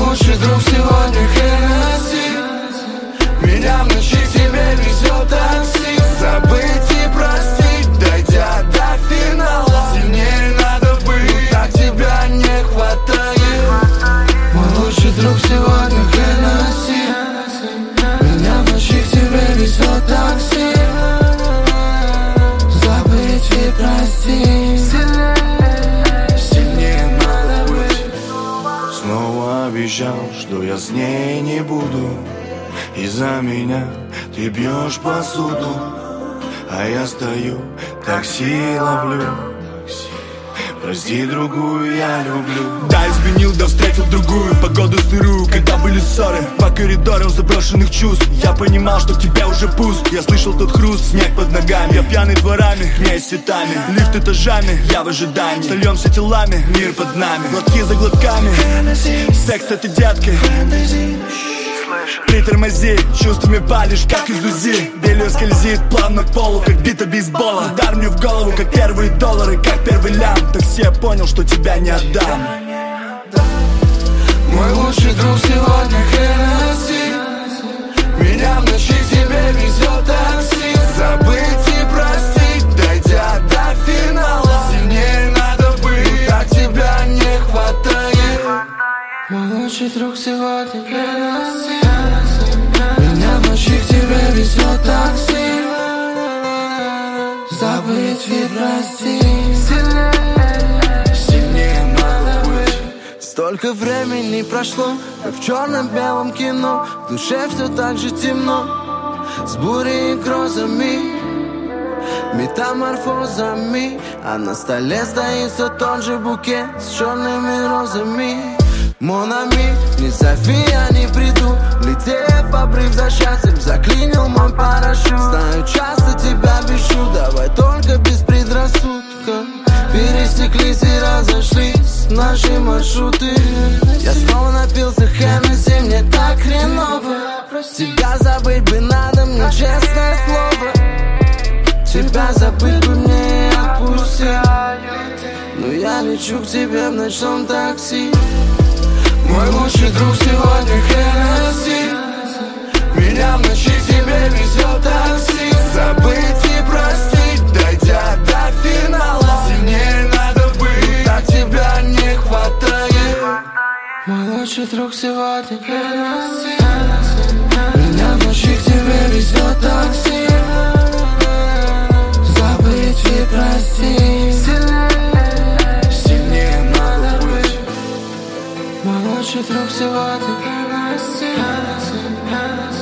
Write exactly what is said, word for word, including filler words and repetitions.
лучший друг сегодня Хеннесси. Меня в ночи к тебе везет такси. Забыть и простить, дойдя до финала. Сильнее надо быть, но так тебя не хватает. Мой лучший друг сегодня Хеннесси. Меня в ночи к тебе везет такси. Забыть и простить, сильнее надо быть. Снова обещал, что я с ней не буду. Из-за меня ты бьешь посуду, а я стою, такси ловлю. Прости, другую я люблю. Да, изменил, да встретил другую. Погоду сырую, когда были ссоры. По коридорам заброшенных чувств я понимал, что в тебе уже пуст. Я слышал тот хруст, снег под ногами. Я пьяный дворами, князь цветами. Лифт этажами, я в ожидании. Сольемся телами, мир под нами. Глотки за глотками, секс это детки. Притормози, чувствами палишь, как из УЗИ. Белью скользит плавно к полу, как бита бейсбола. Удар мне в голову, как первые доллары, как первый лям. Такси, я понял, что тебя не отдам. Мой лучший друг сегодня Хеннесси. Меня в ночи к тебе везет такси. Забыть и простить, дойдя до финала. Сильнее надо быть, так тебя не хватает. Мой лучший друг сегодня Хеннесси. Меня в ночи к тебе везет такси. Забыть и простить, сильнее надо быть. Столько времени прошло, как в черно-белом кино. В душе все так же темно, с бурей и грозами, метаморфозами. А на столе стоит все тот же букет с черными розами. Монами, не зови, я не приду. Летев обрыв за счастьем, заклинил мой парашют. Знаю, часто тебя бешу, давай только без предрассудка. Пересеклись и разошлись наши маршруты. Я снова напился Хеннесси, мне так хреново. Тебя забыть бы надо, мне честное слово. Тебя забыть бы мне и отпустить. Но я лечу к тебе в ночном такси. Мой лучший друг сегодня Хеннесси. Меня в ночи к тебе везет такси. Забыть и простить, дойдя до финала. Сильнее надо быть, так тебя не хватает. Мой лучший друг сегодня Хеннесси. Меня в ночи к тебе везет такси. Забыть и простить, сильнее надо быть. Мой лучший друг сегодня Хеннесси.